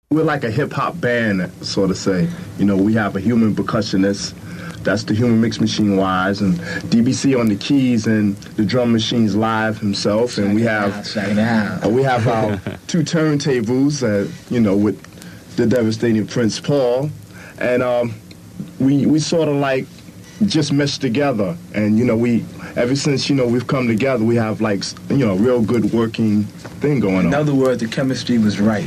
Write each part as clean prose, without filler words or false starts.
We're like a hip-hop band, sort of say. You know, we have a human percussionist. That's the Human Mix Machine Wise, and DBC on the keys, and the drum machine's live himself. And we have our two turntables, you know, with the devastating Prince Paul, and we sort of like just meshed together. And you know, ever since we've come together, we have like a real good working thing going on. In other words, the chemistry was right.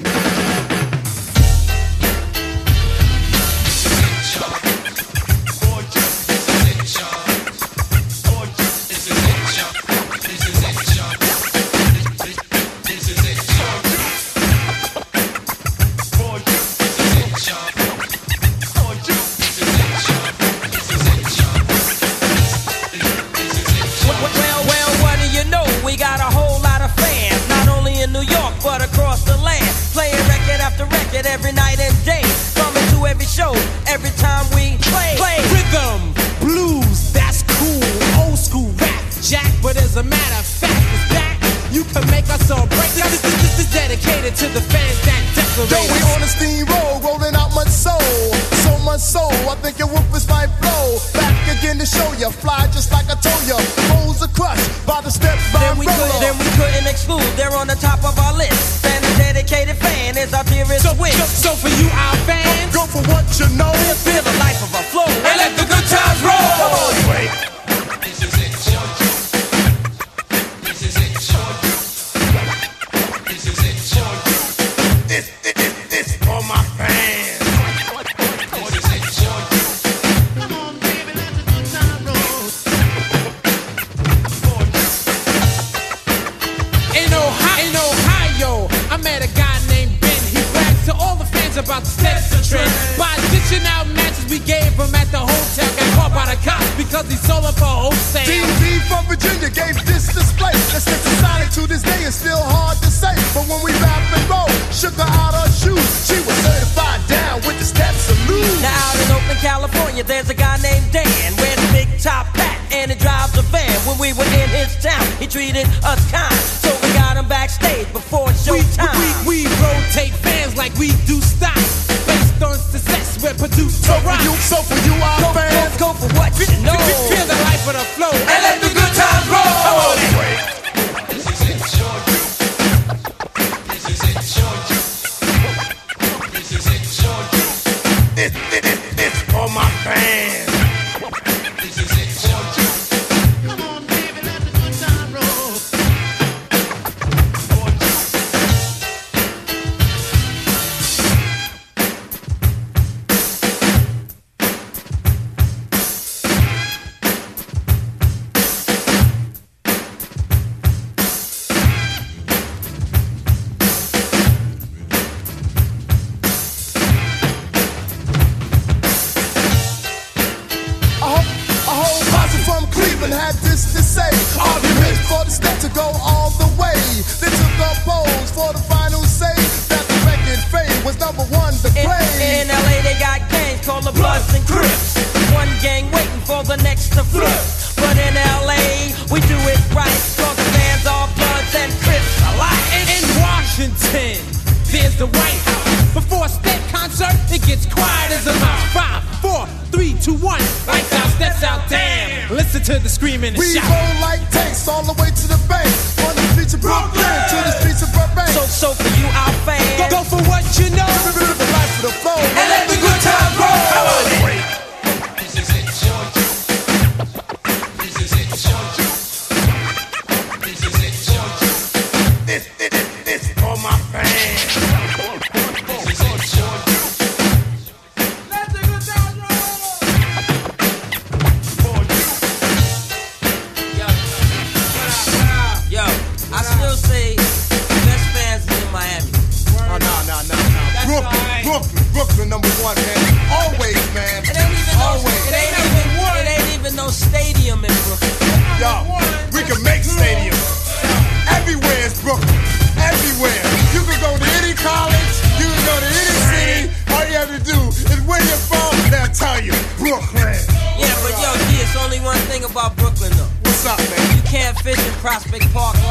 Prospect Park